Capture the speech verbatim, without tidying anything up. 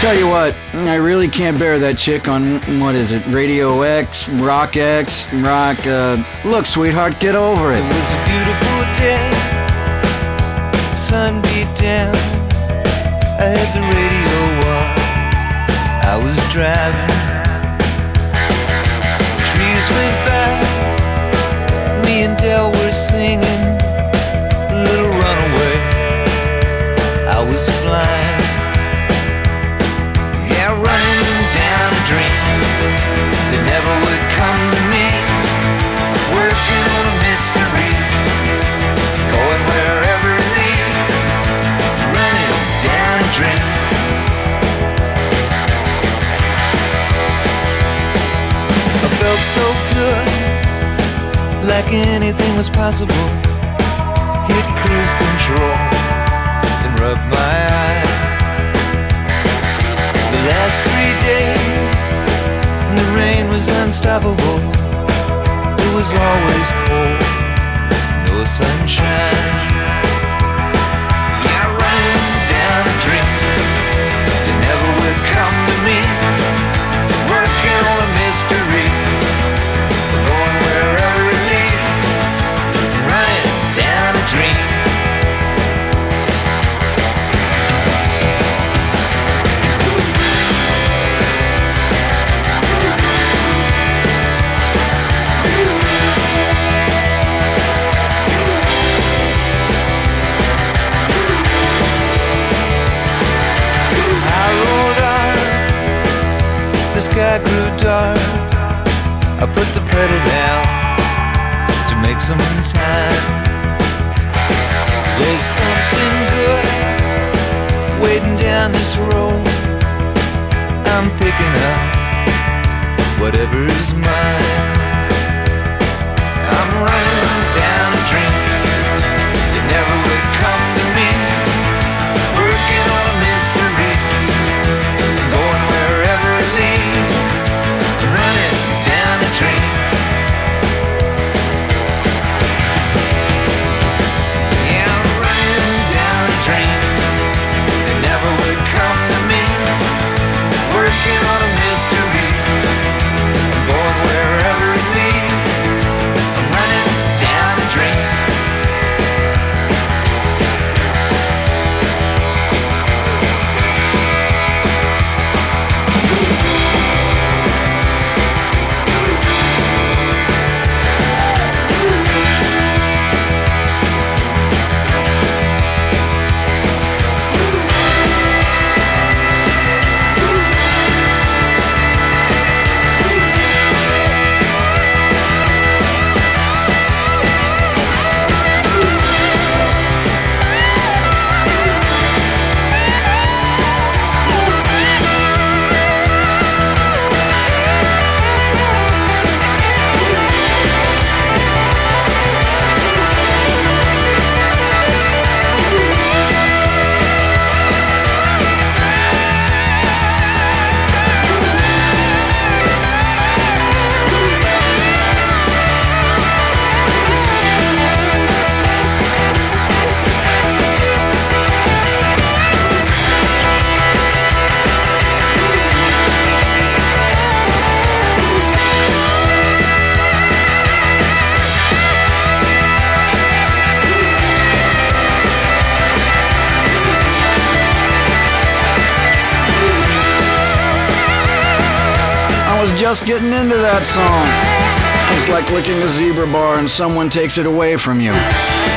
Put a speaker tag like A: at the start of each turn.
A: Tell you what, I really can't bear that chick on, what is it, Radio X, Rock X, Rock, uh, look, sweetheart, get over it.
B: It was a beautiful day, sun beat down, I had the radio on, I was driving, trees went by, me and Del were singing, Little Runaway, I was flying. Running down a dream that never would come to me, working on a mystery, going wherever it leads, running down a dream. I felt so good, like anything was possible, hit cruise control and rub my eyes. The last three days, and the rain was unstoppable. It was always cold, no sunshine. Yeah, running down a dream that never would come to me, working on a mystery, going wherever it leads, running down a dream. The sky grew dark, I put the pedal down to make some time. There's something good waiting down this road, I'm picking up whatever's mine. I'm running down a dream that never would come to me, working on a mystery, going wherever it leads, running down a dream. Yeah, I'm running down a dream that never would come to me, working on a mystery, going wherever it leads, I'm running down a dream.
A: Just getting into that song. It's like licking a zebra bar and someone takes it away from you.